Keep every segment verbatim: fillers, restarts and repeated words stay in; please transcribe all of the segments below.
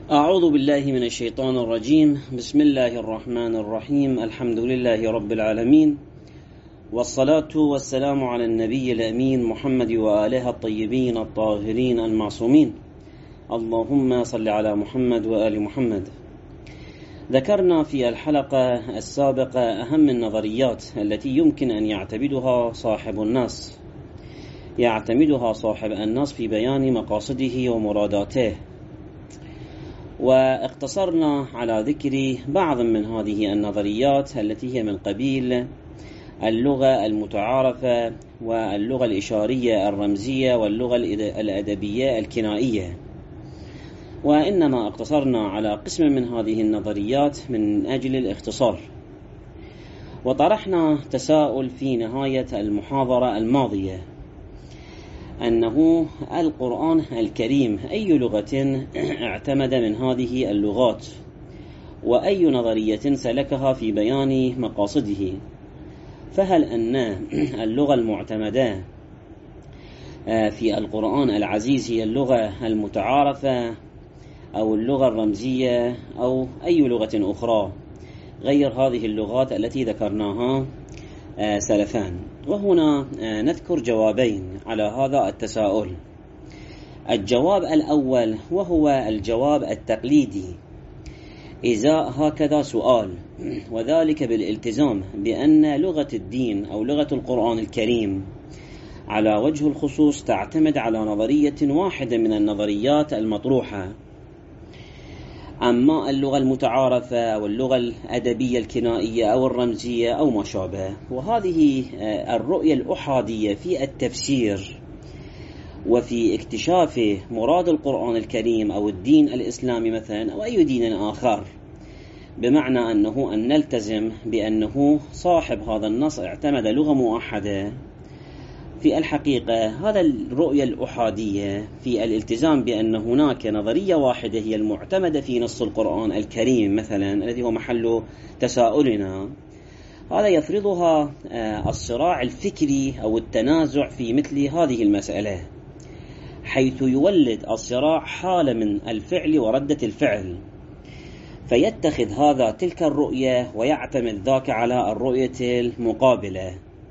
أعوذ بالله من الشيطان الرجيم. بسم الله الرحمن الرحيم. الحمد لله رب العالمين، والصلاة والسلام على النبي الأمين محمد وآله الطيبين الطاهرين المعصومين. اللهم صل على محمد وآل محمد. ذكرنا في الحلقة السابقة أهم النظريات التي يمكن أن يعتمدها صاحب النص يعتمدها صاحب النص في بيان مقاصده ومراداته، واقتصرنا على ذكر بعض من هذه النظريات التي هي من قبيل اللغة المتعارفة واللغة الإشارية الرمزية واللغة الأدبية الكنائية، وإنما اقتصرنا على قسم من هذه النظريات من أجل الاختصار. وطرحنا تساؤل في نهاية المحاضرة الماضية أنه القرآن الكريم أي لغة اعتمد من هذه اللغات، وأي نظرية سلكها في بيان مقاصده؟ فهل أن اللغة المعتمدة في القرآن العزيز هي اللغة المتعارفة أو اللغة الرمزية أو أي لغة أخرى غير هذه اللغات التي ذكرناها سلفان؟ وهنا نذكر جوابين على هذا التساؤل. الجواب الأول وهو الجواب التقليدي إزاء هكذا سؤال، وذلك بالالتزام بأن لغة الدين أو لغة القرآن الكريم على وجه الخصوص تعتمد على نظرية واحدة من النظريات المطروحة، أما اللغة المتعارفة أو اللغة الأدبية الكنائية أو الرمزية أو ما شابه. وهذه الرؤية الأحادية في التفسير وفي اكتشاف مراد القرآن الكريم أو الدين الإسلامي مثلا أو أي دين آخر، بمعنى أنه أن نلتزم بأنه صاحب هذا النص اعتمد لغة موحدة. في الحقيقة هذا الرؤية الأحادية في الالتزام بأن هناك نظرية واحدة هي المعتمدة في نص القرآن الكريم مثلا الذي هو محل تساؤلنا، هذا يفرضها الصراع الفكري أو التنازع في مثل هذه المسألة، حيث يولد الصراع حالة من الفعل وردة الفعل، فيتخذ هذا تلك الرؤية ويعتمد ذاك على الرؤية المقابلة،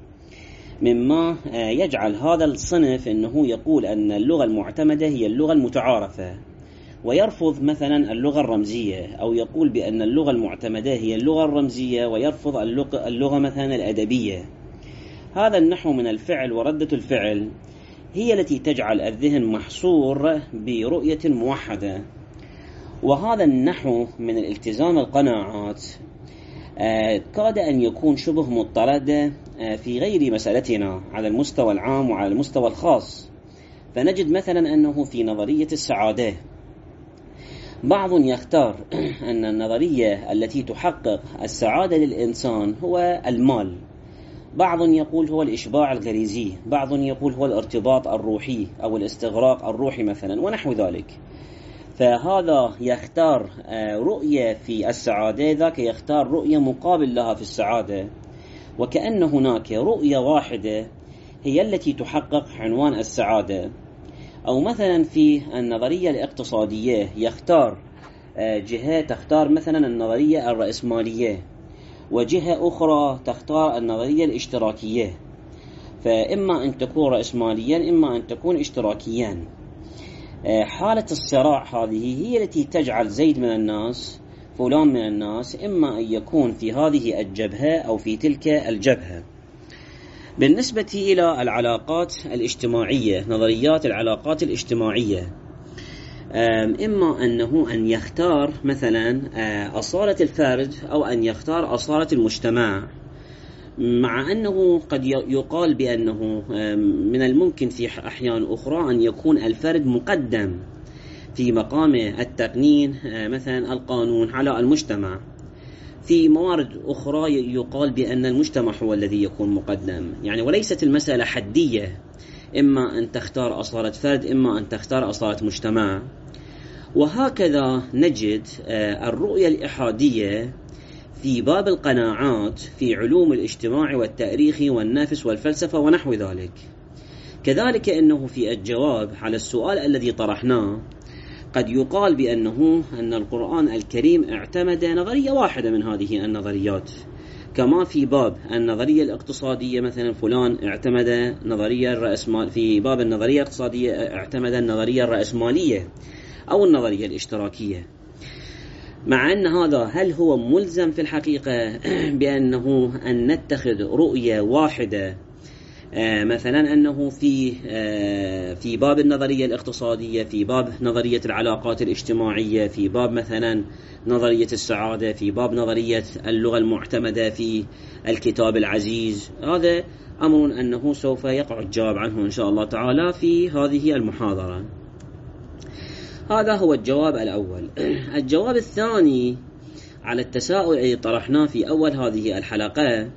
مما يجعل هذا الصنف أنه يقول أن اللغة المعتمدة هي اللغة المتعارفة ويرفض مثلا اللغة الرمزية، أو يقول بأن اللغة المعتمدة هي اللغة الرمزية ويرفض اللغة, اللغة مثلا الأدبية. هذا النحو من الفعل وردة الفعل هي التي تجعل الذهن محصور برؤية موحدة، وهذا النحو من الالتزام القناعات كاد أن يكون شبه مضطرد في غير مسألتنا على المستوى العام وعلى المستوى الخاص. فنجد مثلا أنه في نظرية السعادة بعض يختار أن النظرية التي تحقق السعادة للإنسان هو المال، بعض يقول هو الإشباع الغريزي، بعض يقول هو الارتباط الروحي أو الاستغراق الروحي مثلا ونحو ذلك. فهذا يختار رؤية في السعادة، ذاك يختار رؤية مقابل لها في السعادة، وكأن هناك رؤية واحدة هي التي تحقق عنوان السعادة. أو مثلا في النظرية الاقتصادية يختار جهة تختار مثلا النظرية الرأسمالية، وجهة أخرى تختار النظرية الاشتراكية، فإما أن تكون رأسماليا إما أن تكون اشتراكيا. حالة الصراع هذه هي التي تجعل زيد من الناس فلان من الناس إما أن يكون في هذه الجبهة أو في تلك الجبهة. بالنسبة إلى العلاقات الاجتماعية، نظريات العلاقات الاجتماعية، إما أنه أن يختار مثلا أصالة الفرد أو أن يختار أصالة المجتمع، مع أنه قد يقال بأنه من الممكن في أحيان أخرى أن يكون الفرد مقدم في مقام التقنين مثلا القانون على المجتمع. في موارد أخرى يقال بأن المجتمع هو الذي يكون مقدم، يعني وليست المسألة حدية، إما أن تختار أصالة فرد إما أن تختار أصالة مجتمع. وهكذا نجد الرؤية الإحادية في باب القناعات في علوم الاجتماع والتاريخ والنفس والفلسفة ونحو ذلك. كذلك أنه في الجواب على السؤال الذي طرحناه قد يقال بأنه أن القرآن الكريم اعتمد نظرية واحدة من هذه النظريات، كما في باب النظرية الاقتصادية مثلا فلان اعتمد نظرية الرأسمال، في باب النظرية الاقتصادية اعتمد النظرية الرأسمالية أو النظرية الاشتراكية. مع أن هذا هل هو ملزم في الحقيقة بأنه أن نتخذ رؤية واحدة، آه مثلا أنه في آه في باب النظرية الاقتصادية، في باب نظرية العلاقات الاجتماعية، في باب مثلا نظرية السعادة، في باب نظرية اللغة المعتمدة في الكتاب العزيز؟ هذا أمر أنه سوف يقع الجواب عنه إن شاء الله تعالى في هذه المحاضرة. هذا هو الجواب الأول. الجواب الثاني على التساؤل الذي طرحناه في أول هذه الحلقة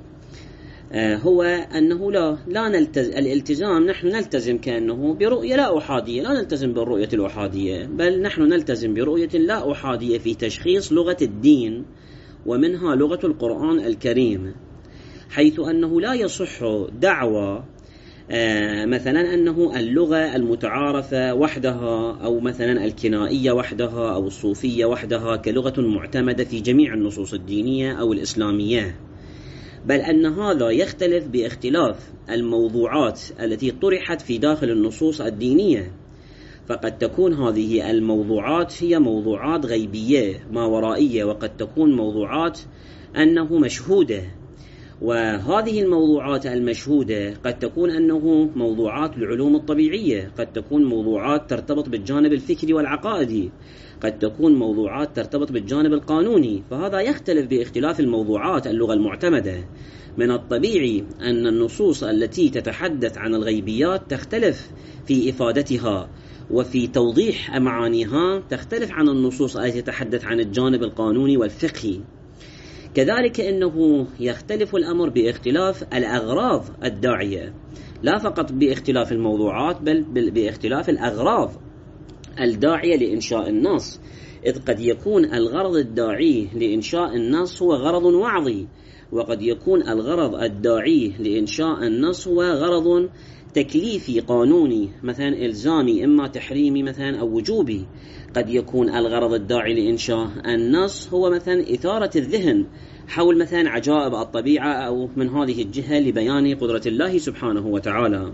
هو أنه لا لا نلتزم الالتزام، نحن نلتزم كأنه برؤية لا أحادية، لا نلتزم بالرؤية الأحادية، بل نحن نلتزم برؤية لا أحادية في تشخيص لغة الدين ومنها لغة القرآن الكريم، حيث أنه لا يصح دعوى آه مثلا أنه اللغة المتعارفة وحدها أو مثلا الكنائية وحدها أو الصوفية وحدها كلغة معتمدة في جميع النصوص الدينية أو الإسلامية، بل أن هذا يختلف باختلاف الموضوعات التي طرحت في داخل النصوص الدينية. فقد تكون هذه الموضوعات هي موضوعات غيبية ما ورائية، وقد تكون موضوعات أنه مشهودة، وهذه الموضوعات المشهودة قد تكون أنه موضوعات العلوم الطبيعية، قد تكون موضوعات ترتبط بالجانب الفكري والعقائدي، قد تكون موضوعات ترتبط بالجانب القانوني، فهذا يختلف باختلاف الموضوعات اللغة المعتمدة. من الطبيعي أن النصوص التي تتحدث عن الغيبيات تختلف في إفادتها وفي توضيح معانيها، تختلف عن النصوص التي تتحدث عن الجانب القانوني والفقهي. كذلك إنه يختلف الأمر باختلاف الأغراض الداعية، لا فقط باختلاف الموضوعات بل باختلاف الأغراض الداعية لإنشاء النص، إذ قد يكون الغرض الداعي لإنشاء النص هو غرض وعظي، وقد يكون الغرض الداعي لإنشاء النص هو غرض تكليفي قانوني مثلا إلزامي، إما تحريمي مثلا أو وجوبي. قد يكون الغرض الداعي لإنشاء النص هو مثلا إثارة الذهن حول مثلا عجائب الطبيعة أو من هذه الجهة لبيان قدرة الله سبحانه وتعالى.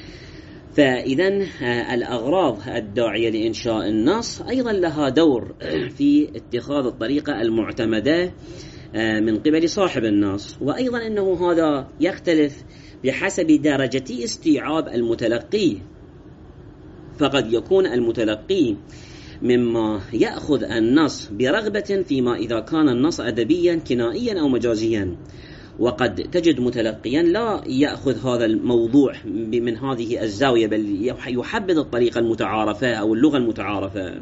فإذا الأغراض الداعية لإنشاء النص أيضا لها دور في اتخاذ الطريقة المعتمدة من قبل صاحب النص، وأيضا أنه هذا يختلف بحسب درجة استيعاب المتلقي، فقد يكون المتلقي مما يأخذ النص برغبة فيما إذا كان النص أدبيا كنائيا أو مجازيا، وقد تجد متلقيا لا يأخذ هذا الموضوع من هذه الزاوية بل يحبذ الطريقة المتعارفة أو اللغة المتعارفة.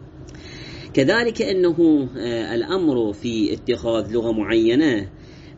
كذلك أنه الأمر في اتخاذ لغة معينة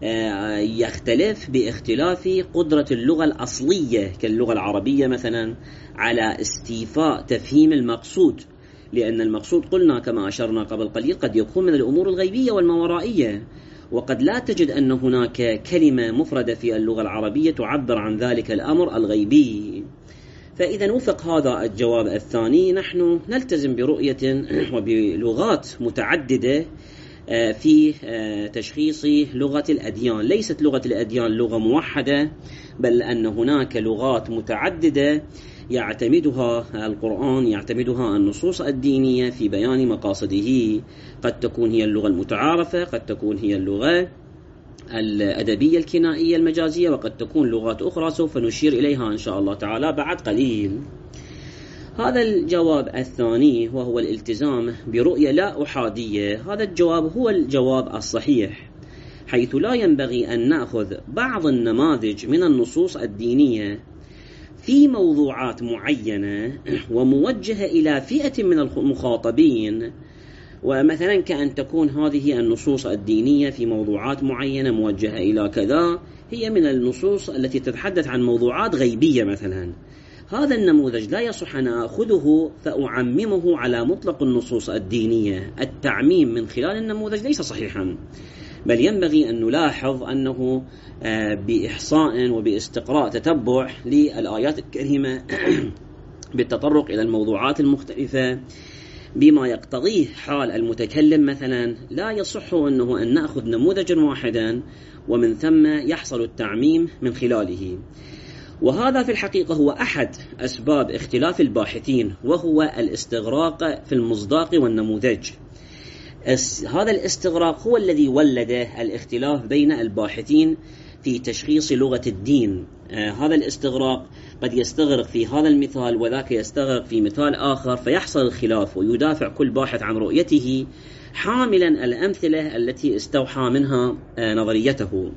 يختلف باختلاف قدرة اللغة الأصلية كاللغة العربية مثلا على استيفاء تفهيم المقصود، لأن المقصود قلنا كما أشرنا قبل قليل قد يكون من الأمور الغيبية والماورائية، وقد لا تجد أن هناك كلمة مفردة في اللغة العربية تعبر عن ذلك الأمر الغيبي. فإذا وفق هذا الجواب الثاني نحن نلتزم برؤية وبلغات متعددة في تشخيص لغة الأديان. ليست لغة الأديان لغة موحدة، بل أن هناك لغات متعددة يعتمدها القرآن، يعتمدها النصوص الدينية في بيان مقاصده. قد تكون هي اللغة المتعارفة، قد تكون هي اللغة الأدبية الكنائية المجازية، وقد تكون لغات أخرى سوف نشير إليها إن شاء الله تعالى بعد قليل. هذا الجواب الثاني وهو الالتزام برؤية لا أحادية، هذا الجواب هو الجواب الصحيح، حيث لا ينبغي أن نأخذ بعض النماذج من النصوص الدينية في موضوعات معينة وموجهة إلى فئة من المخاطبين، ومثلا كأن تكون هذه النصوص الدينية في موضوعات معينة موجهة إلى كذا هي من النصوص التي تتحدث عن موضوعات غيبية مثلا. هذا النموذج لا يصح أن أخذه فأعممه على مطلق النصوص الدينية. التعميم من خلال النموذج ليس صحيحا، بل ينبغي أن نلاحظ أنه بإحصاء وباستقراء تتبع للآيات الكريمة بالتطرق إلى الموضوعات المختلفة بما يقتضيه حال المتكلم مثلا، لا يصح أنه أن نأخذ نموذجا واحدا ومن ثم يحصل التعميم من خلاله. وهذا في الحقيقة هو أحد أسباب اختلاف الباحثين، وهو الاستغراق في المصداق والنموذج. هذا الاستغراق هو الذي ولد الاختلاف بين الباحثين في تشخيص لغة الدين. آه هذا الاستغراق قد يستغرق في هذا المثال وذاك يستغرق في مثال آخر، فيحصل الخلاف ويدافع كل باحث عن رؤيته حاملا الأمثلة التي استوحى منها آه نظريته.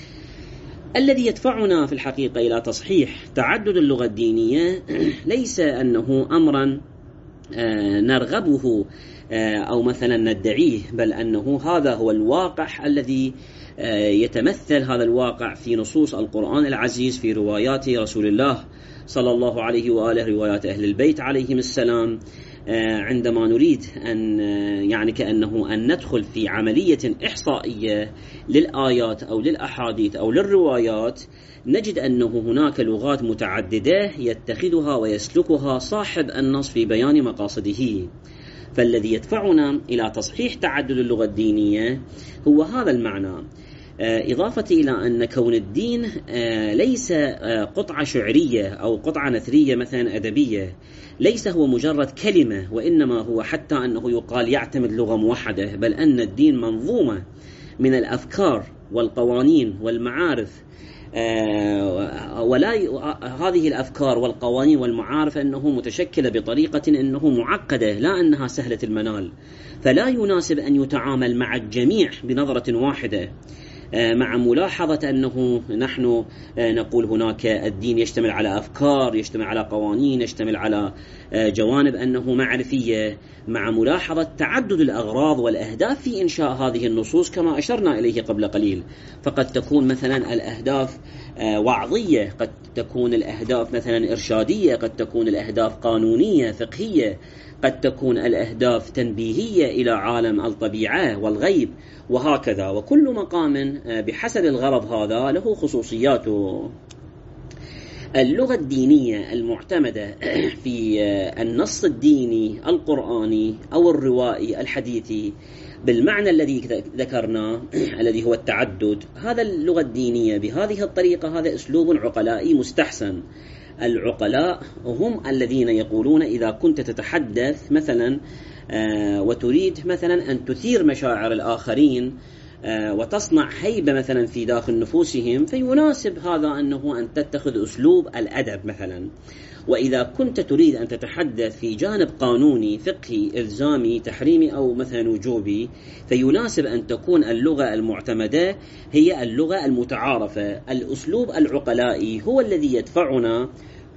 الذي يدفعنا في الحقيقة إلى تصحيح تعدد اللغة الدينية ليس أنه أمرا آه نرغبه آه أو مثلا ندعيه، بل أنه هذا هو الواقع الذي يتمثل هذا الواقع في نصوص القرآن العزيز، في روايات رسول الله صلى الله عليه وآله، روايات أهل البيت عليهم السلام. عندما نريد أن يعني كأنه أن ندخل في عملية إحصائية للآيات أو للأحاديث أو للروايات، نجد أنه هناك لغات متعددة يتخذها ويسلكها صاحب النص في بيان مقاصده. فالذي يدفعنا إلى تصحيح تعدد اللغة الدينية هو هذا المعنى، إضافة إلى أن كون الدين ليس قطعة شعرية أو قطعة نثرية مثلا أدبية، ليس هو مجرد كلمة، وإنما هو حتى أنه يقال يعتمد لغة موحدة، بل أن الدين منظومة من الأفكار والقوانين والمعارف. آه ولا هذه الأفكار والقوانين والمعارف أنه متشكلة بطريقة أنه معقدة، لا أنها سهلة المنال، فلا يناسب أن يتعامل مع الجميع بنظرة واحدة، آه مع ملاحظة أنه نحن آه نقول هناك الدين يشتمل على أفكار، يشتمل على قوانين، يشتمل على آه جوانب أنه معرفية، مع ملاحظة تعدد الأغراض والأهداف في إنشاء هذه النصوص كما أشرنا إليه قبل قليل. فقد تكون مثلا الأهداف آه وعظية، قد تكون الأهداف مثلا إرشادية، قد تكون الأهداف قانونية فقهية، قد تكون الأهداف تنبيهية إلى عالم الطبيعة والغيب، وهكذا. وكل مقام بحسب الغرض هذا له خصوصياته. اللغة الدينية المعتمدة في النص الديني القرآني أو الروائي الحديثي بالمعنى الذي ذكرناه الذي هو التعدد، هذا اللغة الدينية بهذه الطريقة هذا أسلوب عقلائي مستحسن. العقلاء هم الذين يقولون إذا كنت تتحدث مثلا آه وتريد مثلا أن تثير مشاعر الآخرين آه وتصنع هيبة مثلا في داخل نفوسهم، فيناسب هذا أنه أن تتخذ أسلوب الأدب مثلا. وإذا كنت تريد أن تتحدث في جانب قانوني فقهي إلزامي تحريمي أو مثلا وجوبي، فيناسب أن تكون اللغة المعتمدة هي اللغة المتعارفة. الأسلوب العقلائي هو الذي يدفعنا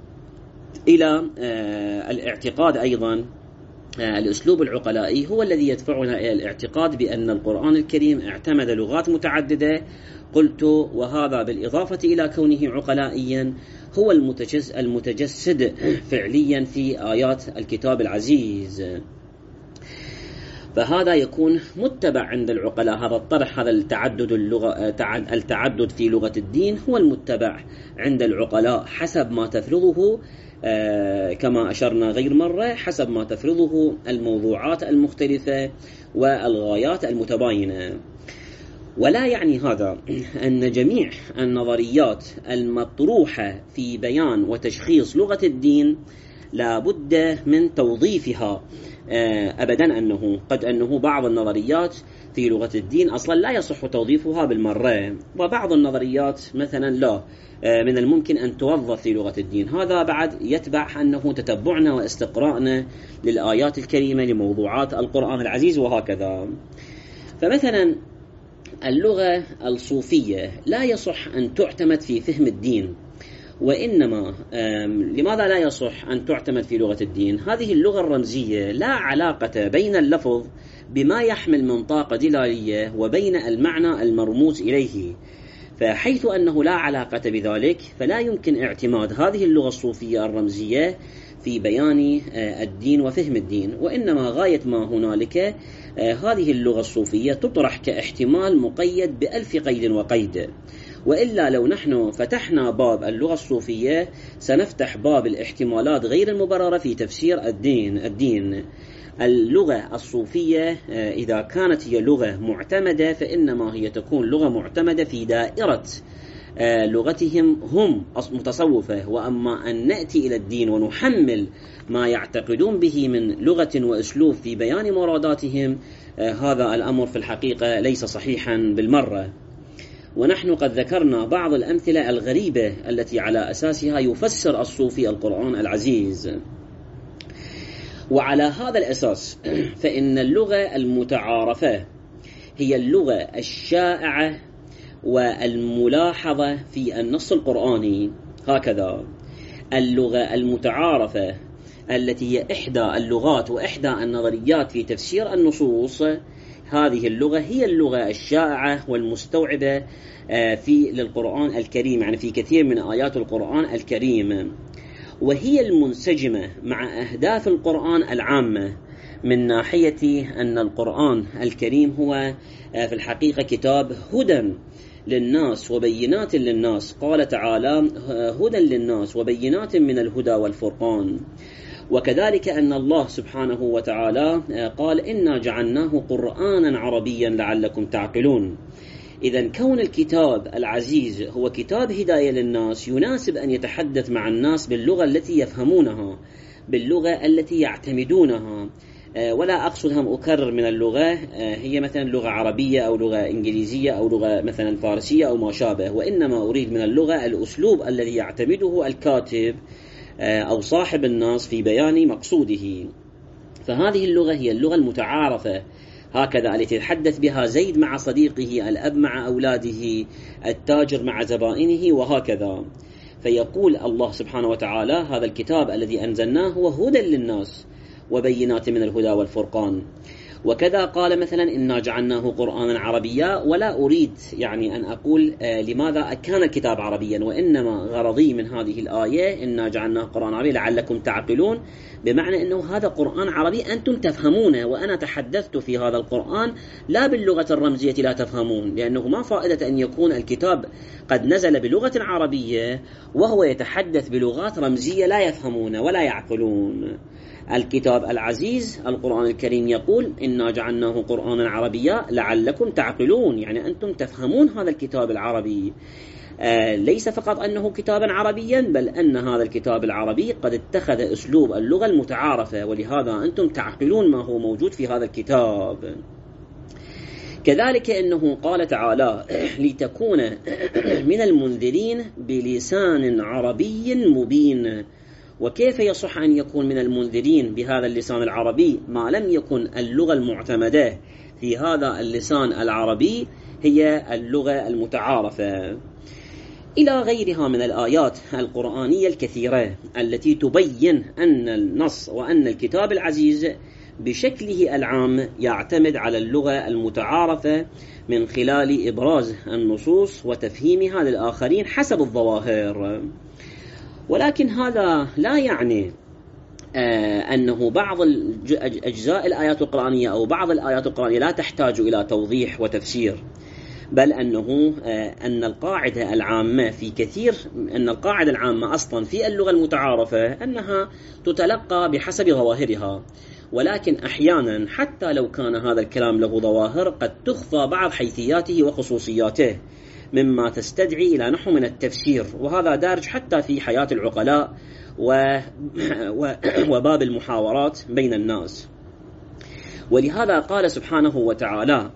إلى آه الاعتقاد أيضا آه الأسلوب العقلائي هو الذي يدفعنا إلى الاعتقاد بأن القرآن الكريم اعتمد لغات متعددة. قلت وهذا بالإضافة إلى كونه عقلائيا هو المتجسد, المتجسد فعليا في آيات الكتاب العزيز. فهذا يكون متبع عند العقلاء، هذا الطرح، هذا التعدد اللغة التعدد في لغة الدين هو المتبع عند العقلاء حسب ما تفرضه آه كما أشرنا غير مرة، حسب ما تفرضه الموضوعات المختلفة والغايات المتباينة. ولا يعني هذا أن جميع النظريات المطروحة في بيان وتشخيص لغة الدين لا بد من توظيفها أبدا، أنه قد أنه بعض النظريات في لغة الدين أصلا لا يصح توظيفها بالمرة، وبعض النظريات مثلا لا من الممكن أن توظف في لغة الدين. هذا بعد يتبع أنه تتبعنا واستقراءنا للآيات الكريمة لموضوعات القرآن العزيز وهكذا. فمثلا اللغة الصوفية لا يصح أن تعتمد في فهم الدين، وإنما لماذا لا يصح أن تعتمد في لغة الدين؟ هذه اللغة الرمزية لا علاقة بين اللفظ بما يحمل من طاقة دلالية وبين المعنى المرموز إليه، فحيث أنه لا علاقة بذلك فلا يمكن اعتماد هذه اللغة الصوفية الرمزية في بيان الدين وفهم الدين، وإنما غاية ما هنالك هذه اللغة الصوفية تطرح كاحتمال مقيد بألف قيد وقيد. وإلا لو نحن فتحنا باب اللغة الصوفية سنفتح باب الاحتمالات غير المبررة في تفسير الدين الدين اللغة الصوفية إذا كانت هي لغة معتمدة فإنما هي تكون لغة معتمدة في دائرة لغتهم هم متصوفة، وأما أن نأتي إلى الدين ونحمل ما يعتقدون به من لغة وأسلوب في بيان مراداتهم، هذا الأمر في الحقيقة ليس صحيحا بالمرة. ونحن قد ذكرنا بعض الأمثلة الغريبة التي على أساسها يفسر الصوفي القرآن العزيز. وعلى هذا الأساس فإن اللغة المتعارفة هي اللغة الشائعة والملاحظة في النص القرآني. هكذا اللغة المتعارفة التي هي إحدى اللغات وإحدى النظريات في تفسير النصوص، هذه اللغة هي اللغة الشائعة والمستوعبة في للقرآن الكريم، يعني في كثير من آيات القرآن الكريم، وهي المنسجمة مع أهداف القرآن العامة من ناحية أن القرآن الكريم هو في الحقيقة كتاب هدى للناس وبينات للناس. قال تعالى: هدى للناس وبينات من الهدى والفرقان. وكذلك أن الله سبحانه وتعالى قال: إنا جعلناه قرآنا عربيا لعلكم تعقلون. إذن كون الكتاب العزيز هو كتاب هداية للناس يناسب أن يتحدث مع الناس باللغة التي يفهمونها، باللغة التي يعتمدونها. ولا أقصد هم أكرر من اللغة هي مثلا لغة عربية أو لغة إنجليزية أو لغة مثلا فارسية أو ما شابه، وإنما أريد من اللغة الأسلوب الذي يعتمده الكاتب أو صاحب النص في بيان مقصوده. فهذه اللغة هي اللغة المتعارفة، هكذا التي يتحدث بها زيد مع صديقه، الأب مع أولاده، التاجر مع زبائنه، وهكذا. فيقول الله سبحانه وتعالى: هذا الكتاب الذي أنزلناه هو هدى للناس وبينات من الهدى والفرقان. وكذا قال مثلا: إنا جعلناه قرآنا عربيا. ولا أريد يعني أن أقول آه لماذا كان الكتاب عربيا، وإنما غرضي من هذه الآية إنا جعلناه قرآن عربي لعلكم تعقلون، بمعنى أنه هذا قرآن عربي أنتم تفهمونه، وأنا تحدثت في هذا القرآن لا باللغة الرمزية لا تفهمون، لأنه ما فائدة أن يكون الكتاب قد نزل بلغة عربية وهو يتحدث بلغات رمزية لا يفهمون ولا يعقلون. الكتاب العزيز القرآن الكريم يقول: إنا جعلناه قرآنا عربيا لعلكم تعقلون، يعني أنتم تفهمون هذا الكتاب العربي. آه ليس فقط أنه كتابا عربيا، بل أن هذا الكتاب العربي قد اتخذ أسلوب اللغة المتعارفة، ولهذا أنتم تعقلون ما هو موجود في هذا الكتاب. كذلك أنه قال تعالى: لتكون من المنذرين بلسان عربي مبين. وكيف يصح أن يكون من المنذرين بهذا اللسان العربي ما لم يكن اللغة المعتمدة في هذا اللسان العربي هي اللغة المتعارفة؟ إلى غيرها من الآيات القرآنية الكثيرة التي تبين أن النص وأن الكتاب العزيز بشكله العام يعتمد على اللغة المتعارفة من خلال إبراز النصوص وتفهيمها للآخرين حسب الظواهر. ولكن هذا لا يعني آه أنه بعض أجزاء الآيات القرآنية أو بعض الآيات القرآنية لا تحتاج إلى توضيح وتفسير، بل أنه آه أن القاعدة العامة في كثير أن القاعدة العامة أصلا في اللغة المتعارفة أنها تتلقى بحسب ظواهرها، ولكن أحيانا حتى لو كان هذا الكلام له ظواهر قد تخفى بعض حيثياته وخصوصياته مما تستدعي إلى نحو من التفسير، وهذا دارج حتى في حياة العقلاء و... و... وباب المحاورات بين الناس. ولهذا قال سبحانه وتعالى: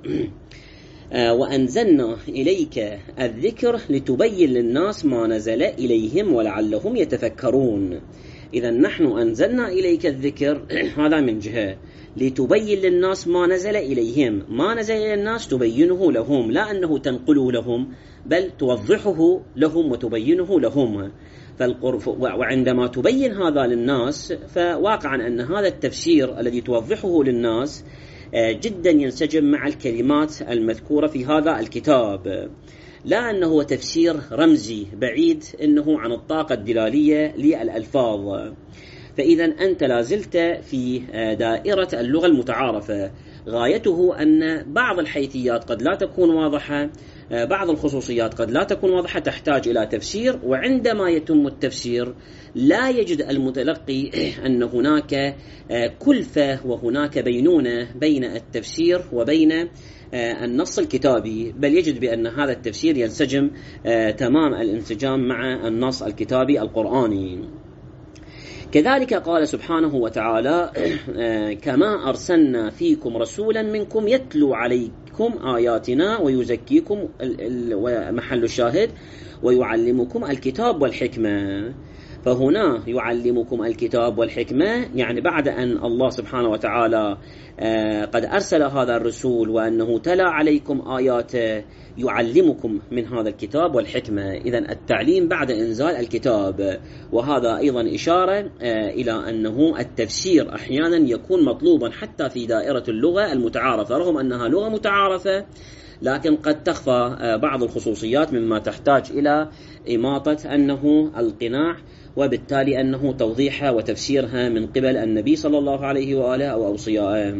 وأنزلنا إليك الذكر لتبين للناس ما نزل إليهم ولعلهم يتفكرون. إذا نحن أنزلنا إليك الذكر هذا من جهة لتبين للناس ما نزل إليهم، ما نزل إلى الناس تبينه لهم، لا أنه تنقله لهم بل توضحه لهم وتبينه لهم. وعندما تبين هذا للناس فواقعا أن هذا التفسير الذي توضحه للناس جدا ينسجم مع الكلمات المذكورة في هذا الكتاب، لا أنه تفسير رمزي بعيد أنه عن الطاقة الدلالية للألفاظ. فإذا أنت لازلت في دائرة اللغة المتعارفة، غايته أن بعض الحيثيات قد لا تكون واضحة، بعض الخصوصيات قد لا تكون واضحة تحتاج إلى تفسير، وعندما يتم التفسير لا يجد المتلقي أن هناك كلفة وهناك بينونة بين التفسير وبين النص الكتابي، بل يجد بأن هذا التفسير ينسجم تمام الانسجام مع النص الكتابي القرآني. كذلك قال سبحانه وتعالى: كما أرسلنا فيكم رسولا منكم يتلو عليكم آياتنا ويزكيكم، ومحل الشاهد ويعلمكم الكتاب والحكمة. فهنا يعلمكم الكتاب والحكمة، يعني بعد أن الله سبحانه وتعالى قد أرسل هذا الرسول وأنه تلا عليكم آياته يعلمكم من هذا الكتاب والحكمة. إذن التعليم بعد إنزال الكتاب، وهذا أيضا إشارة إلى أنه التفسير أحيانا يكون مطلوبا حتى في دائرة اللغة المتعارفة، رغم أنها لغة متعارفة لكن قد تخفى بعض الخصوصيات مما تحتاج إلى إماطة أنه القناع، وبالتالي أنه توضيحها وتفسيرها من قبل النبي صلى الله عليه وآله أو أوصيائه.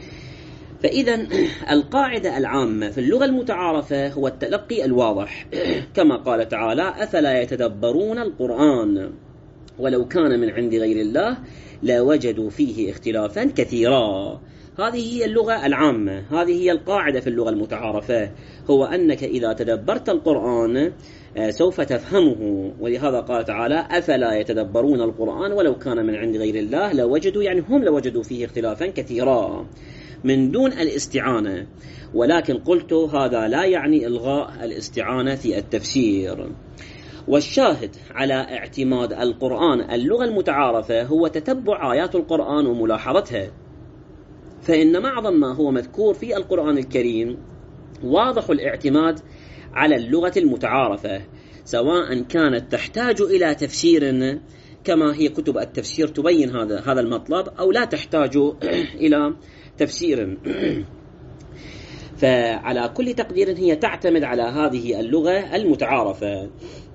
فإذا القاعدة العامة في اللغة المتعارفة هو التلقي الواضح، كما قال تعالى: أفلا يتدبرون القرآن ولو كان من عند غير الله لوجدوا فيه اختلافا كثيرا. هذه هي اللغة العامة، هذه هي القاعدة في اللغة المتعارفة، هو أنك إذا تدبرت القرآن سوف تفهمه. ولهذا قال تعالى: أفلا يتدبرون القرآن ولو كان من عند غير الله لوجدوا، يعني هم لوجدوا فيه اختلافا كثيرا، من دون الاستعانة. ولكن قلت هذا لا يعني إلغاء الاستعانة في التفسير. والشاهد على اعتماد القرآن اللغة المتعارفة هو تتبع آيات القرآن وملاحظتها، فإن معظم ما هو مذكور في القرآن الكريم واضح الاعتماد على اللغة المتعارفة، سواء كانت تحتاج إلى تفسير كما هي كتب التفسير تبين هذا هذا المطلب، أو لا تحتاج إلى تفسير. فعلى كل تقدير هي تعتمد على هذه اللغة المتعارفة.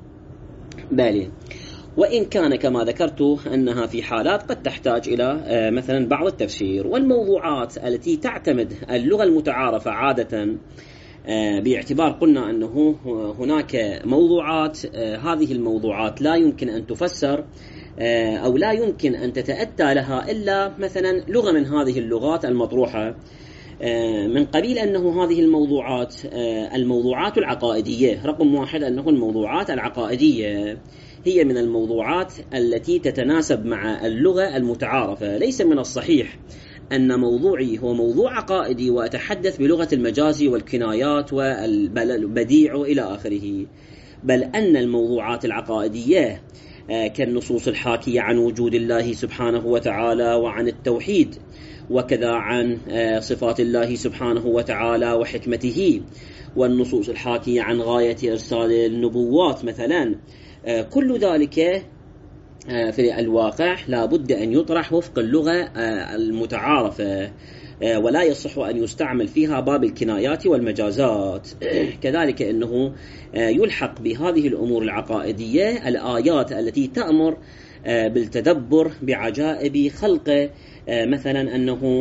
بالي وإن كان كما ذكرت أنها في حالات قد تحتاج إلى مثلا بعض التفسير. والموضوعات التي تعتمد اللغة المتعارفة عادة، باعتبار قلنا أنه هناك موضوعات، هذه الموضوعات لا يمكن أن تفسر أو لا يمكن أن تتأتى لها إلا مثلا لغة من هذه اللغات المطروحة، من قبيل أنه هذه الموضوعات الموضوعات العقائدية. رقم واحد أنه الموضوعات العقائدية هي من الموضوعات التي تتناسب مع اللغة المتعارفة. ليس من الصحيح أن موضوعي هو موضوع عقائدي وأتحدث بلغة المجاز والكنايات والبديع إلى آخره، بل أن الموضوعات العقائدية كالنصوص الحاكية عن وجود الله سبحانه وتعالى وعن التوحيد، وكذا عن صفات الله سبحانه وتعالى وحكمته، والنصوص الحاكية عن غاية إرسال النبوات مثلا، كل ذلك في الواقع لا بد أن يطرح وفق اللغة المتعارفة، ولا يصح أن يستعمل فيها باب الكنايات والمجازات. كذلك أنه يلحق بهذه الأمور العقائدية الآيات التي تأمر بالتدبر بعجائب خلق، مثلا أنه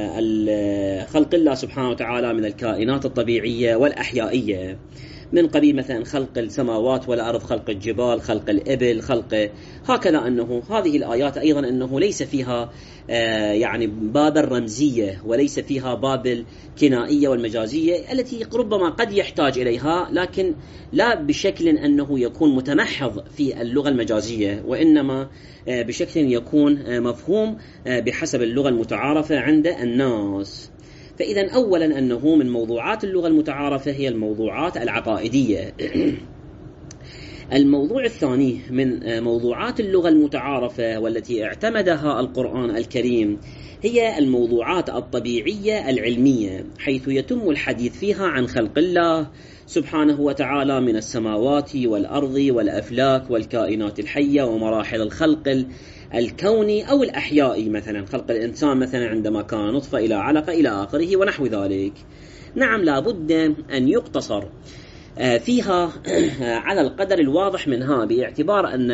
خلق الله سبحانه وتعالى من الكائنات الطبيعية والأحيائية، من قبيل مثلا خلق السماوات والأرض، خلق الجبال، خلق الإبل، خلق هكذا. أنه هذه الآيات أيضا أنه ليس فيها يعني باب الرمزية وليس فيها باب الكنائية والمجازية التي ربما قد يحتاج إليها، لكن لا بشكل أنه يكون متمحض في اللغة المجازية، وإنما بشكل يكون مفهوم بحسب اللغة المتعارفة عند الناس. فإذا أولا أنه من موضوعات اللغة المتعارفة هي الموضوعات العقائدية. الموضوع الثاني من موضوعات اللغة المتعارفة والتي اعتمدها القرآن الكريم هي الموضوعات الطبيعية العلمية، حيث يتم الحديث فيها عن خلق الله سبحانه وتعالى من السماوات والأرض والأفلاك والكائنات الحية ومراحل الخلق الكوني أو الأحيائي، مثلا خلق الإنسان مثلا عندما كان نطفة إلى علقة إلى آخره ونحو ذلك. نعم، لابد أن يقتصر فيها على القدر الواضح منها، باعتبار أن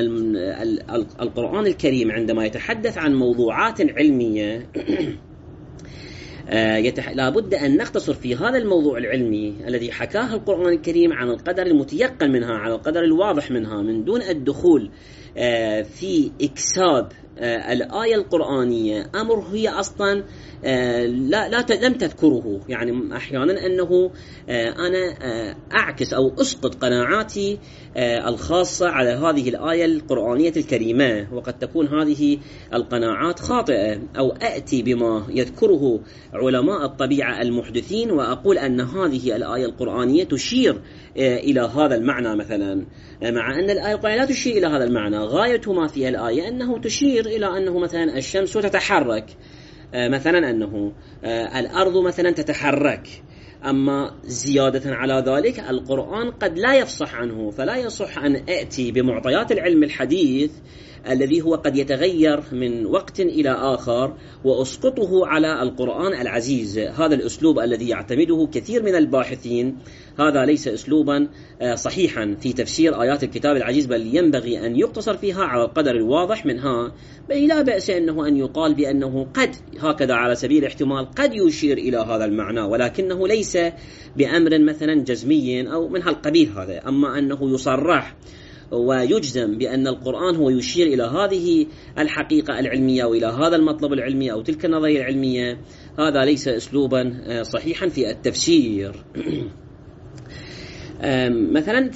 القرآن الكريم عندما يتحدث عن موضوعات علمية يتح... لابد أن نختصر في هذا الموضوع العلمي الذي حكاه القرآن الكريم عن القدر المتيقن منها، عن القدر الواضح منها، من دون الدخول في إكساب الآية القرآنية أمر هي أصلا لا لا لم تذكره. يعني أحيانا أنه أنا أعكس أو أسقط قناعاتي الخاصة على هذه الآية القرآنية الكريمة، وقد تكون هذه القناعات خاطئة، أو أأتي بما يذكره علماء الطبيعة المحدثين وأقول أن هذه الآية القرآنية تشير إلى هذا المعنى مثلا، مع أن الآية القرآنية لا تشير إلى هذا المعنى. غاية ما في الآية أنه تشير إلى أنه مثلا الشمس تتحرك، مثلا أنه الأرض مثلا تتحرك، أما زيادة على ذلك القرآن قد لا يفصح عنه، فلا يصح أن أأتي بمعطيات العلم الحديث الذي هو قد يتغير من وقت إلى آخر وأسقطه على القرآن العزيز. هذا الأسلوب الذي يعتمده كثير من الباحثين هذا ليس أسلوبا صحيحا في تفسير آيات الكتاب العزيز، بل ينبغي أن يقتصر فيها على القدر الواضح منها. بل لا بأس أنه أن يقال بأنه قد هكذا على سبيل الاحتمال قد يشير إلى هذا المعنى، ولكنه ليس بأمر مثلا جزمي أو من هالقبيل هذا. أما أنه يصرح ويجزم بأن القرآن هو يشير إلى هذه الحقيقة العلمية وإلى هذا المطلب العلمي أو تلك النظرية العلمية، هذا ليس أسلوبا صحيحا في التفسير. مثلا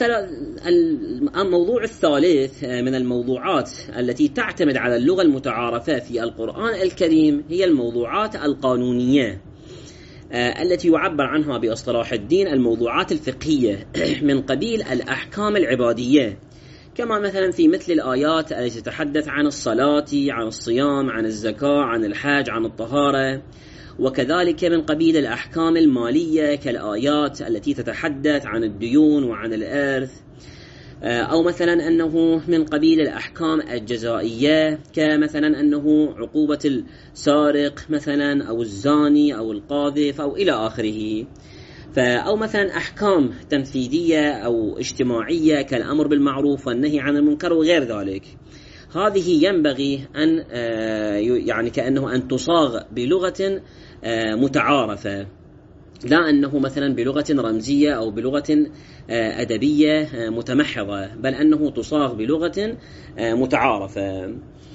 الموضوع الثالث من الموضوعات التي تعتمد على اللغة المتعارفة في القرآن الكريم هي الموضوعات القانونية التي يعبر عنها باصطلاح الدين الموضوعات الفقهية من قبيل الأحكام العبادية، كما مثلا في مثل الآيات التي تتحدث عن الصلاة، عن الصيام، عن الزكاة، عن الحج، عن الطهارة، وكذلك من قبيل الأحكام المالية كالآيات التي تتحدث عن الديون وعن الإرث، أو مثلا أنه من قبيل الأحكام الجزائية كمثلا أنه عقوبة السارق مثلا أو الزاني أو القاذف أو إلى آخره، أو مثلا أحكام تنفيذية أو اجتماعية كالأمر بالمعروف والنهي عن المنكر وغير ذلك. هذه ينبغي أن يعني كأنه أن تصاغ بلغة متعارفة، لا أنه مثلا بلغة رمزية أو بلغة أدبية متمحضة، بل أنه تصاغ بلغة متعارفة.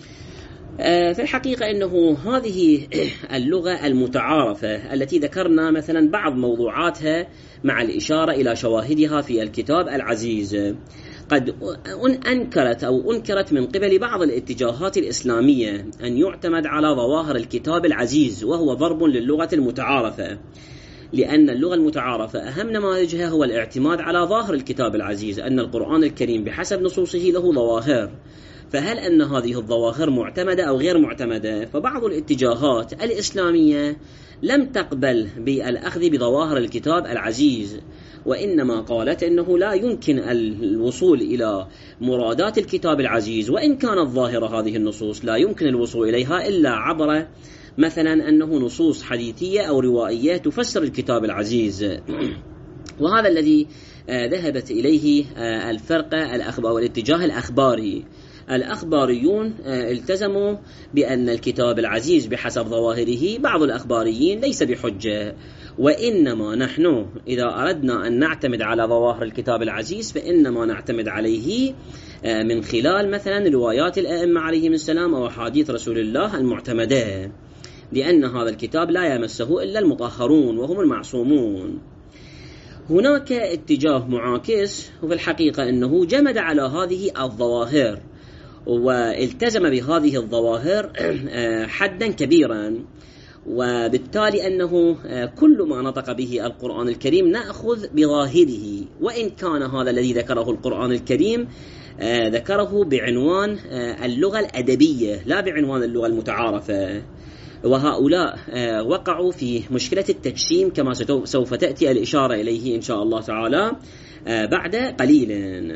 في الحقيقة أنه هذه اللغة المتعارفة التي ذكرنا مثلا بعض موضوعاتها مع الإشارة إلى شواهدها في الكتاب العزيز قد أنكرت أو أنكرت من قبل بعض الاتجاهات الإسلامية أن يعتمد على ظواهر الكتاب العزيز، وهو ضرب للغة المتعارفة، لأن اللغة المتعارفة أهم نماذجها هو الاعتماد على ظاهر الكتاب العزيز، أن القرآن الكريم بحسب نصوصه له ظواهر، فهل أن هذه الظواهر معتمدة أو غير معتمدة؟ فبعض الاتجاهات الإسلامية لم تقبل بالأخذ بظواهر الكتاب العزيز، وإنما قالت أنه لا يمكن الوصول إلى مرادات الكتاب العزيز وإن كانت ظاهرة هذه النصوص، لا يمكن الوصول إليها إلا عبر مثلا أنه نصوص حديثية أو روائية تفسر الكتاب العزيز. وهذا الذي ذهبت إليه الفرقة الأخبار والاتجاه الأخباري. الأخباريون التزموا بأن الكتاب العزيز بحسب ظواهره بعض الأخباريين ليس بحجة، وإنما نحن إذا أردنا أن نعتمد على ظواهر الكتاب العزيز فإنما نعتمد عليه من خلال مثلا روايات الأئمة عليهم السلام أو أحاديث رسول الله المعتمدة، لأن هذا الكتاب لا يمسه إلا المطهرون وهم المعصومون. هناك اتجاه معاكس، وفي الحقيقة أنه جمد على هذه الظواهر والتزم بهذه الظواهر حدا كبيرا، وبالتالي أنه كل ما نطق به القرآن الكريم نأخذ بظاهره، وإن كان هذا الذي ذكره القرآن الكريم ذكره بعنوان اللغة الأدبية لا بعنوان اللغة المتعارفة. وهؤلاء وقعوا في مشكلة التجسيم كما سوف تأتي الإشارة إليه إن شاء الله تعالى بعد قليل.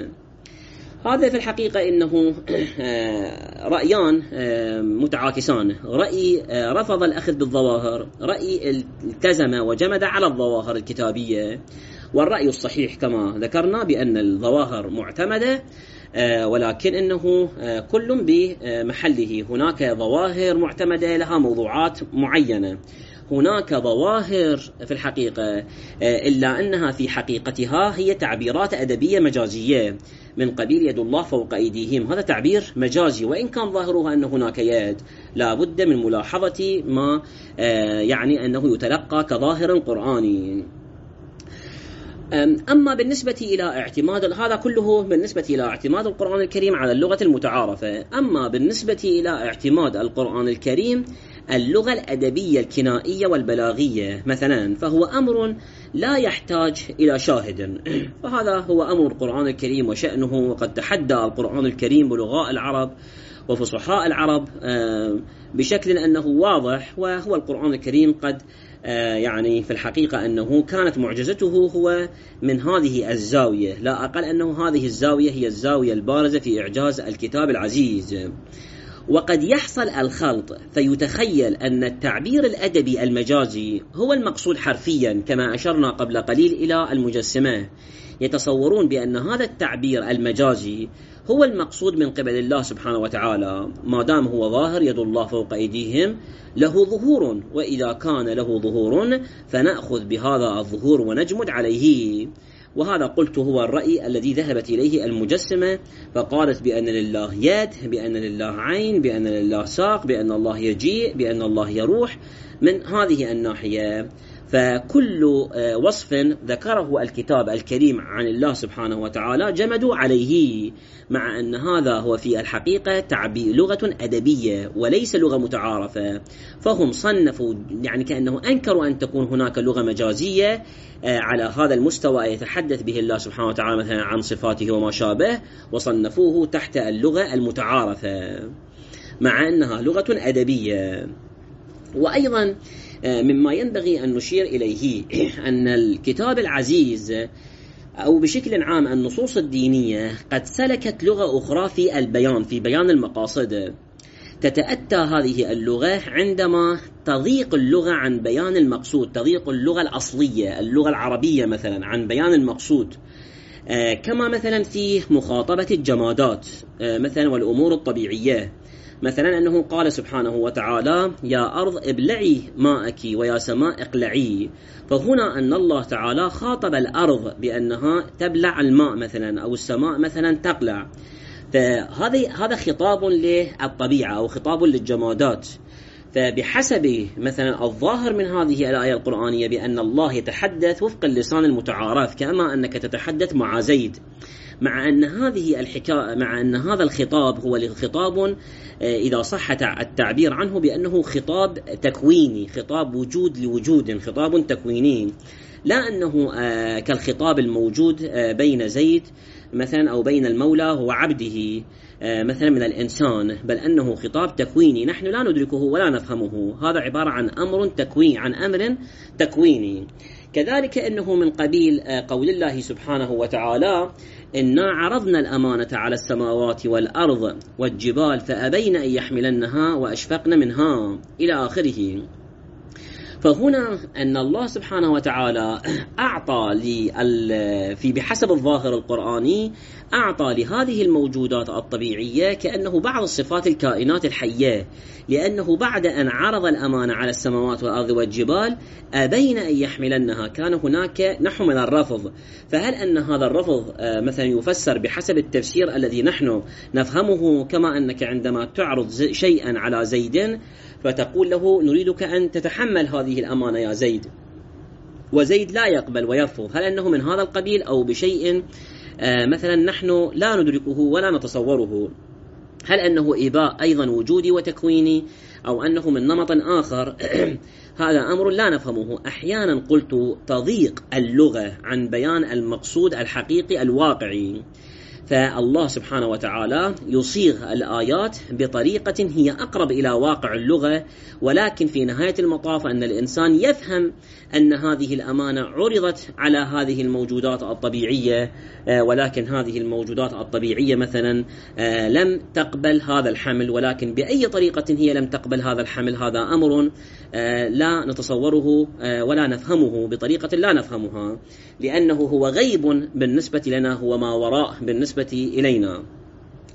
هذا في الحقيقة إنه رأيان متعاكسان، رأي رفض الأخذ بالظواهر، رأي التزم وجمد على الظواهر الكتابية، والرأي الصحيح كما ذكرنا بأن الظواهر معتمدة ولكن إنه كل بمحله. هناك ظواهر معتمدة لها موضوعات معينة، هناك ظواهر في الحقيقة إلا أنها في حقيقتها هي تعبيرات أدبية مجازية من قبيل يد الله فوق أيديهم. هذا تعبير مجازي، وإن كان ظاهرها أن هناك يد لا بد من ملاحظة ما يعني أنه يتلقى كظاهر قرآني. أما بالنسبة إلى اعتماد هذا كله بالنسبة إلى اعتماد القرآن الكريم على اللغة المتعارفة. أما بالنسبة إلى اعتماد القرآن الكريم اللغة الأدبية الكنائية والبلاغية مثلا، فهو أمر لا يحتاج إلى شاهد، فهذا هو أمر القرآن الكريم وشأنه. وقد تحدى القرآن الكريم بلغاء العرب وفصحاء العرب بشكل أنه واضح، وهو القرآن الكريم قد يعني في الحقيقة أنه كانت معجزته هو من هذه الزاوية، لا أقل أنه هذه الزاوية هي الزاوية البارزة في إعجاز الكتاب العزيز. وقد يحصل الخلط فيتخيل أن التعبير الأدبي المجازي هو المقصود حرفيا، كما أشرنا قبل قليل إلى المجسمة، يتصورون بأن هذا التعبير المجازي هو المقصود من قبل الله سبحانه وتعالى، ما دام هو ظاهر يد الله فوق أيديهم له ظهور، وإذا كان له ظهور فنأخذ بهذا الظهور ونجمد عليه. وهذا قلت هو الرأي الذي ذهبت إليه المجسمة، فقالت بأن لله يد، بأن لله عين، بأن لله ساق، بأن الله يجيء، بأن الله يروح. من هذه الناحية فكل وصف ذكره الكتاب الكريم عن الله سبحانه وتعالى جمدوا عليه، مع أن هذا هو في الحقيقة تعبير لغة أدبية وليس لغة متعارفة. فهم صنفوا يعني كأنه أنكروا أن تكون هناك لغة مجازية على هذا المستوى يتحدث به الله سبحانه وتعالى مثلا عن صفاته وما شابه، وصنفوه تحت اللغة المتعارفة مع أنها لغة أدبية. وأيضا مما ينبغي أن نشير إليه أن الكتاب العزيز أو بشكل عام النصوص الدينية قد سلكت لغة أخرى في البيان، في بيان المقاصد. تتأتى هذه اللغة عندما تضيق اللغة عن بيان المقصود، تضيق اللغة الأصلية اللغة العربية مثلا عن بيان المقصود، كما مثلا في مخاطبة الجمادات مثلا والأمور الطبيعية، مثلا أنه قال سبحانه وتعالى يا أرض ابلعي ماءك ويا سماء اقلعي. فهنا أن الله تعالى خاطب الأرض بأنها تبلع الماء مثلا، أو السماء مثلا تقلع. فهذا هذا خطاب للطبيعة أو خطاب للجمادات. فبحسب مثلا الظاهر من هذه الآية القرآنية بأن الله يتحدث وفق اللسان المتعارف، كما أنك تتحدث مع زيد، مع أن هذه الحكاية مع أن هذا الخطاب هو خطاب إذا صح التعبير عنه بأنه خطاب تكويني، خطاب وجود لوجود، خطاب تكويني، لا أنه كالخطاب الموجود بين زيد مثلا أو بين المولى هو عبده مثلا من الإنسان، بل أنه خطاب تكويني نحن لا ندركه ولا نفهمه. هذا عبارة عن أمر تكوين عن أمر تكويني. كذلك أنه من قبيل قول الله سبحانه وتعالى إنا عرضنا الأمانة على السماوات والأرض والجبال فأبين أن يحملنها وأشفقن منها إلى آخره. فهنا أن الله سبحانه وتعالى أعطى في بحسب الظاهر القرآني أعطى لهذه الموجودات الطبيعية كأنه بعض الصفات الكائنات الحية، لأنه بعد أن عرض الأمانة على السماوات والأرض والجبال أبين أن يحملنها، كان هناك نحو من الرفض. فهل أن هذا الرفض مثلا يفسر بحسب التفسير الذي نحن نفهمه، كما أنك عندما تعرض شيئا على زيد فتقول له نريدك أن تتحمل هذه الأمانة يا زيد، وزيد لا يقبل ويرفض، هل أنه من هذا القبيل أو بشيء مثلا نحن لا ندركه ولا نتصوره؟ هل أنه إباء أيضا وجودي وتكويني، أو أنه من نمط آخر؟ هذا أمر لا نفهمه. أحيانا قلت تضيق اللغة عن بيان المقصود الحقيقي الواقعي، فالله سبحانه وتعالى يصيغ الآيات بطريقة هي أقرب إلى واقع اللغة، ولكن في نهاية المطاف أن الإنسان يفهم أن هذه الأمانة عرضت على هذه الموجودات الطبيعية، ولكن هذه الموجودات الطبيعية مثلا لم تقبل هذا الحمل، ولكن بأي طريقة هي لم تقبل هذا الحمل، هذا أمر لا نتصوره ولا نفهمه بطريقة لا نفهمها، لأنه هو غيب بالنسبة لنا، هو ما وراء بالنسبة إلينا.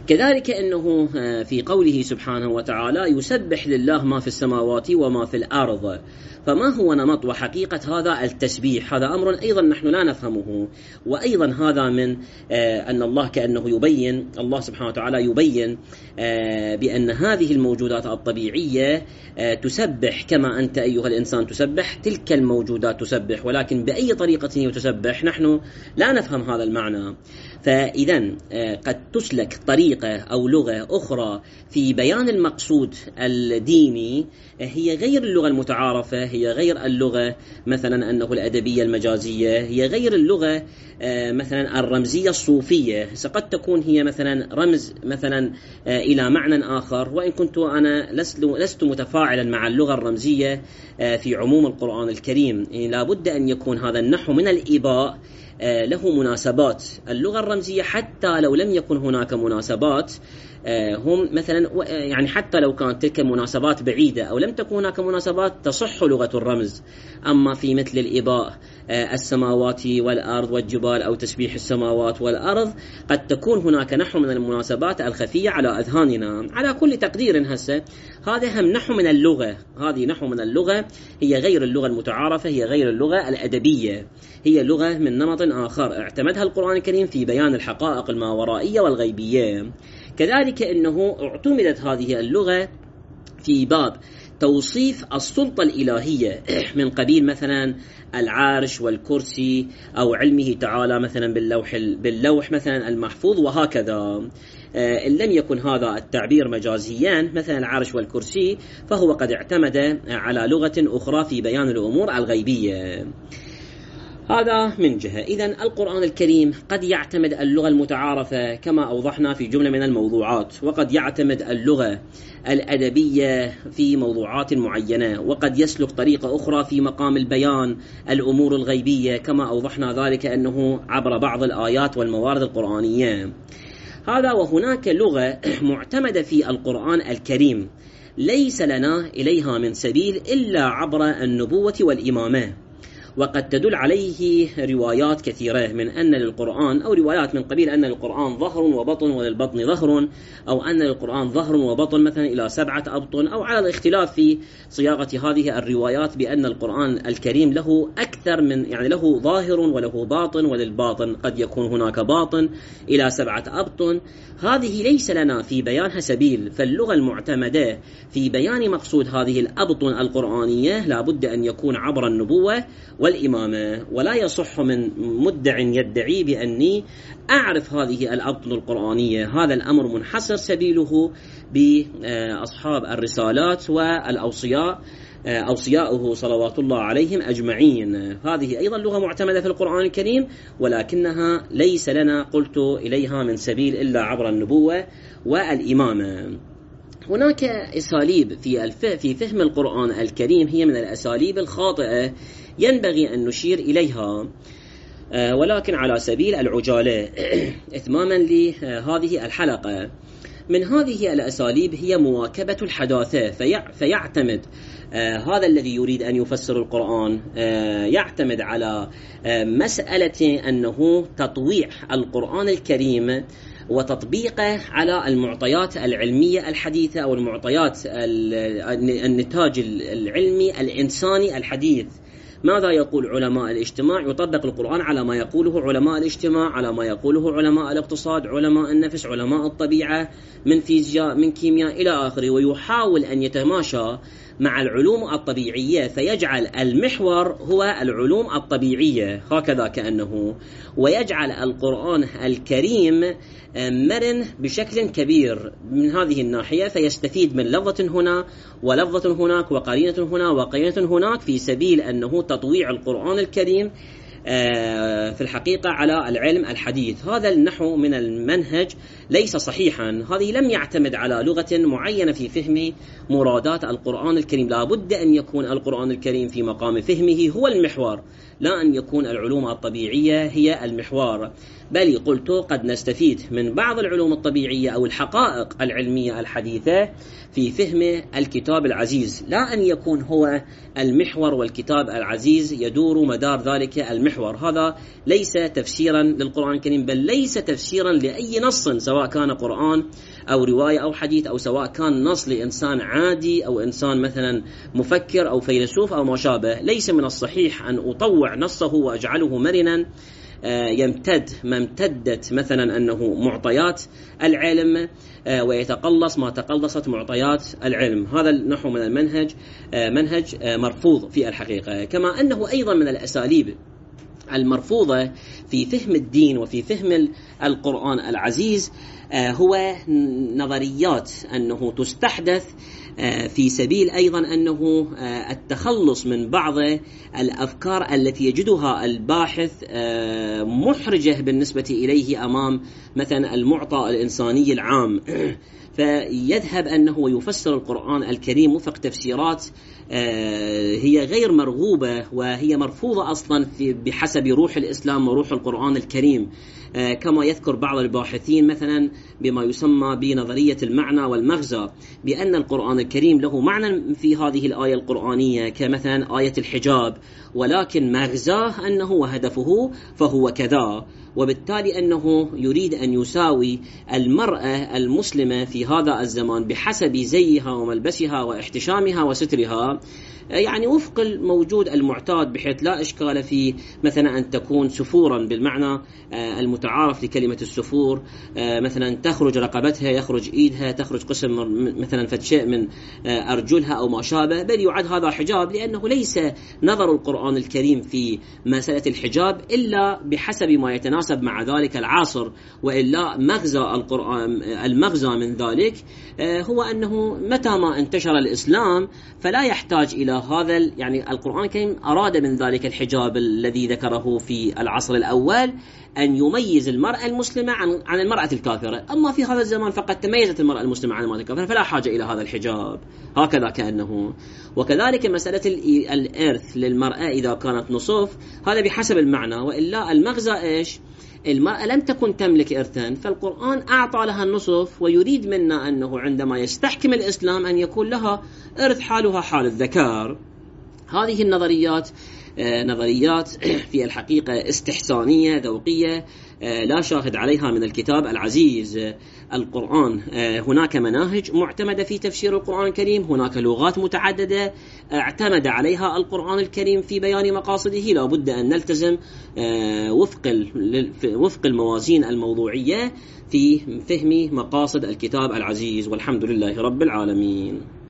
كذلك أنه في قوله سبحانه وتعالى يسبح لله ما في السماوات وما في الأرض، فما هو نمط وحقيقة هذا التسبيح؟ هذا أمر أيضا نحن لا نفهمه، وأيضا هذا من أن الله كأنه يبين، الله سبحانه وتعالى يبين بأن هذه الموجودات الطبيعية تسبح كما أنت أيها الإنسان تسبح، تلك الموجودات تسبح، ولكن بأي طريقة تسبح نحن لا نفهم هذا المعنى. فإذا قد تسلك طريقة أو لغة أخرى في بيان المقصود الديني هي غير اللغة المتعارفة، هي غير اللغة مثلا أنه الأدبية المجازية، هي غير اللغة مثلا الرمزية الصوفية. قد تكون هي مثلا رمز مثلا إلى معنى آخر، وإن كنت أنا لست متفاعلا مع اللغة الرمزية في عموم القرآن الكريم. لا بد أن يكون هذا النحو من الإباء له مناسبات. اللغة الرمزية حتى لو لم يكن هناك مناسبات، هم مثلا يعني حتى لو كانت تلك مناسبات بعيدة أو لم تكن هناك مناسبات تصح لغة الرمز. أما في مثل الإباء السماوات والأرض والجبال أو تسبيح السماوات والأرض قد تكون هناك نحو من المناسبات الخفية على أذهاننا. على كل تقدير هسه هذا هم نحو من اللغة، هذه نحو من اللغة، هي غير اللغة المتعارفة، هي غير اللغة الأدبية، هي لغة من نمط آخر اعتمدها القرآن الكريم في بيان الحقائق الماورائية والغيبية. كذلك أنه اعتمدت هذه اللغة في باب توصيف السلطة الإلهية من قبيل مثلا العرش والكرسي أو علمه تعالى مثلا باللوح باللوح مثلا المحفوظ وهكذا. إن لم يكن هذا التعبير مجازيا مثلا العرش والكرسي، فهو قد اعتمد على لغة أخرى في بيان الأمور الغيبية. هذا من جهة. إذن القرآن الكريم قد يعتمد اللغة المتعارفة كما أوضحنا في جملة من الموضوعات، وقد يعتمد اللغة الأدبية في موضوعات معينة، وقد يسلك طريقة أخرى في مقام البيان الأمور الغيبية كما أوضحنا ذلك أنه عبر بعض الآيات والموارد القرآنية. هذا وهناك لغة معتمدة في القرآن الكريم ليس لنا إليها من سبيل إلا عبر النبوة والإمامة، وقد تدل عليه روايات كثيرة من أن للقرآن، أو روايات من قبيل أن للقرآن ظهر وبطن وللبطن ظهر، أو أن للقرآن ظهر وبطن مثلا إلى سبعة أبطن، أو على الاختلاف في صياغة هذه الروايات بأن القرآن الكريم له أكثر من يعني له ظاهر وله باطن، وللباطن قد يكون هناك باطن إلى سبعة أبطن. هذه ليس لنا في بيانها سبيل، فاللغة المعتمدة في بيان مقصود هذه الأبطن القرآنية لا بد أن يكون عبر النبوة والإمامة. ولا يصح من مدع يدعي بأني أعرف هذه الأبطن القرآنية، هذا الأمر منحصر سبيله بأصحاب الرسالات والأوصياء أوصياؤه صلوات الله عليهم أجمعين. هذه أيضا لغة معتمدة في القرآن الكريم، ولكنها ليس لنا قلت إليها من سبيل إلا عبر النبوة والإمامة. هناك أساليب في في فهم القرآن الكريم هي من الأساليب الخاطئة ينبغي أن نشير إليها، ولكن على سبيل العجالة إتماما لهذه الحلقة. من هذه الأساليب هي مواكبة الحداثة، فيعتمد هذا الذي يريد أن يفسر القرآن يعتمد على مسألة أنه تطويع القرآن الكريم وتطبيقه على المعطيات العلمية الحديثة أو المعطيات النتاج العلمي الإنساني الحديث. ماذا يقول علماء الاجتماع؟ يطبق القرآن على ما يقوله علماء الاجتماع، على ما يقوله علماء الاقتصاد، علماء النفس، علماء الطبيعة، من فيزياء، من كيمياء إلى آخره، ويحاول أن يتماشى مع العلوم الطبيعية فيجعل المحور هو العلوم الطبيعية هكذا كأنه، ويجعل القرآن الكريم مرن بشكل كبير من هذه الناحية، فيستفيد من لفظة هنا ولفظة هناك وقرينة هنا وقرينة هناك في سبيل أنه تطويع القرآن الكريم في الحقيقة على العلم الحديث. هذا النحو من المنهج ليس صحيحا، هذه لم يعتمد على لغة معينة في فهم مرادات القرآن الكريم. لا بد أن يكون القرآن الكريم في مقام فهمه هو المحور، لا أن يكون العلوم الطبيعية هي المحور. بل قلت قد نستفيد من بعض العلوم الطبيعية أو الحقائق العلمية الحديثة في فهم الكتاب العزيز، لا أن يكون هو المحور والكتاب العزيز يدور مدار ذلك المحور المحور. هذا ليس تفسيرا للقرآن الكريم، بل ليس تفسيرا لأي نص، سواء كان قرآن أو رواية أو حديث، أو سواء كان نص لإنسان عادي أو إنسان مثلا مفكر أو فيلسوف أو ما شابه. ليس من الصحيح أن أطوع نصه وأجعله مرنا يمتد ما امتدت مثلا أنه معطيات العلم ويتقلص ما تقلصت معطيات العلم. هذا النحو من المنهج منهج مرفوض في الحقيقة. كما أنه أيضا من الأساليب المرفوضة في فهم الدين وفي فهم القرآن العزيز هو نظريات أنه تستحدث في سبيل أيضا أنه التخلص من بعض الأفكار التي يجدها الباحث محرجة بالنسبة إليه أمام مثلا المعطى الإنساني العام، فيذهب أنه يفسر القرآن الكريم وفق تفسيرات هي غير مرغوبة وهي مرفوضة أصلا في بحسب روح الإسلام وروح القرآن الكريم. كما يذكر بعض الباحثين مثلا بما يسمى بنظرية المعنى والمغزى، بأن القرآن الكريم له معنى في هذه الآية القرآنية كمثلا آية الحجاب، ولكن مغزاه أنه وهدفه فهو كذا، وبالتالي أنه يريد أن يساوي المرأة المسلمة في هذا الزمان بحسب زيها وملبسها واحتشامها وسترها، يعني وفق الموجود المعتاد، بحيث لا إشكال في مثلا أن تكون سفورا بالمعنى المتعارف لكلمة السفور، مثلا تخرج رقبتها، يخرج إيدها، تخرج قسم مثلا فتشيء من أرجلها أو ما شابه، بل يعد هذا حجاب، لأنه ليس نظر القرآن الكريم في مسألة الحجاب إلا بحسب ما يتناسب مع ذلك العصر، وإلا مغزى القرآن المغزى من ذلك هو أنه متى ما انتشر الإسلام فلا يحتاج إلى هذا، يعني القرآن الكريم أراد من ذلك الحجاب الذي ذكره في العصر الأول أن يميز المرأة المسلمة عن عن المرأة الكافرة. أما في هذا الزمان فقد تميزت المرأة المسلمة عن المرأة الكافرة، فلا حاجة إلى هذا الحجاب. هكذا كأنه. وكذلك مسألة الإرث للمرأة إذا كانت نصف، هذا بحسب المعنى، وإلا المغزى إيش؟ المرأة لم تكن تملك إرثا، فالقرآن أعطى لها النصف، ويريد منا أنه عندما يستحكم الإسلام أن يكون لها إرث حالها حال الذكر. هذه النظريات نظريات في الحقيقة استحسانية ذوقية لا شاهد عليها من الكتاب العزيز القرآن. هناك مناهج معتمدة في تفسير القرآن الكريم، هناك لغات متعددة اعتمد عليها القرآن الكريم في بيان مقاصده، لا بد أن نلتزم وفق وفق الموازين الموضوعية في فهم مقاصد الكتاب العزيز، والحمد لله رب العالمين.